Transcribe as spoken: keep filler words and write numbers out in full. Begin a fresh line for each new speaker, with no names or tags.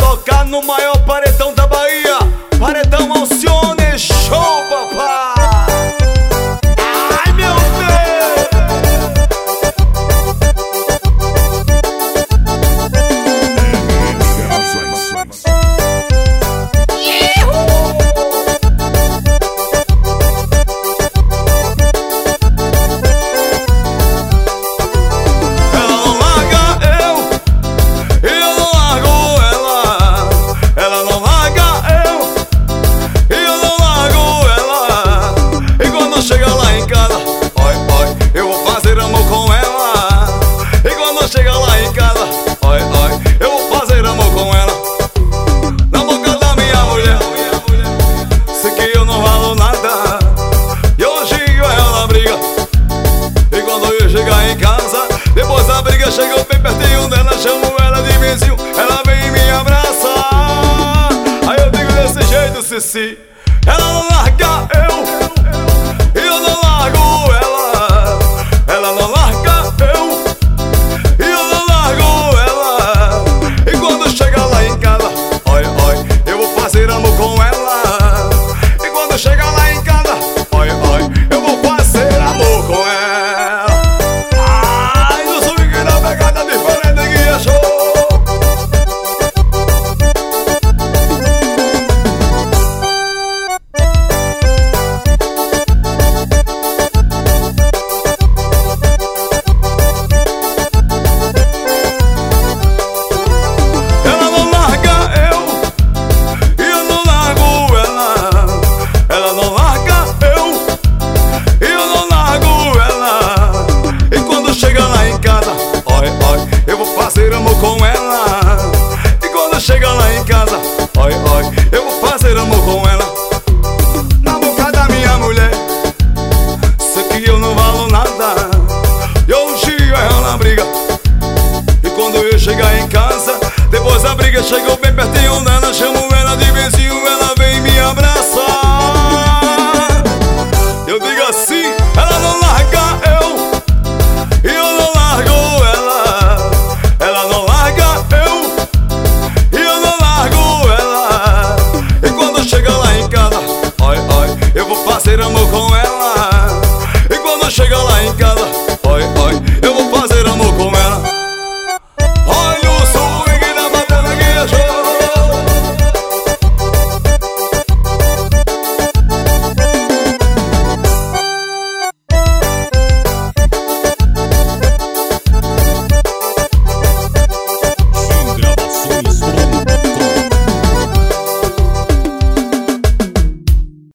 tocar no maior paredão da Bahia, Paredão Alcione. Show, papai! Ai, meu Deus! Ela não larga eu, e eu não largo ela. Ela não larga eu, e eu não largo ela. E quando chega lá em casa, oi, oi, eu vou fazer amor com ela. E quando chega lá em casa, oi, oi, eu vou fazer amor com ela. Na boca da minha mulher, sei que eu não valo nada. E hoje ela briga. E quando eu chegar em casa, depois da briga, chego bem pertinho dela, chamo ela de vizinho, ela vem e me abraça. Aí eu digo desse jeito, Cici, ela não larga eu, e eu não largo ela. Ela não larga eu, e eu não largo ela. E quando chega lá em casa, oi, oi, eu vou fazer amor com ela. E quando chega lá em casa, oi, oi, eu vou fazer amor com ela. Ai, no swing da pegada diferente que é show. Ela não larga eu, e eu não largo ela. Ela não larga eu, e eu não largo ela. E quando chega lá em casa, oi, oi, eu vou fazer amor com ela. E quando chega lá em casa, oi, oi, eu vou fazer amor com ela. Na boca da minha mulher, sei que eu não valo nada. E hoje ela briga. E quando eu chegar em casa, depois da briga, chegou